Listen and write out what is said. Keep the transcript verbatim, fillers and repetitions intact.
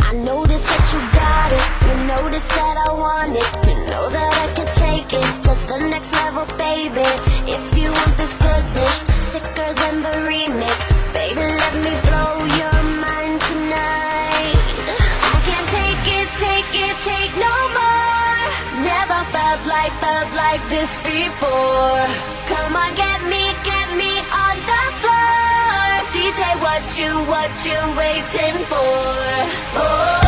I notice that you got it. You notice that I want it. You know that I can take it to the next level, baby. If you want this goodness, sicker than the remix, baby, let me blow your mind tonight. I can't take it, take it, take no more. Never felt like, felt like this before. Come on, get me, get me on the floor. D J, what you, what you waiting for? Oh.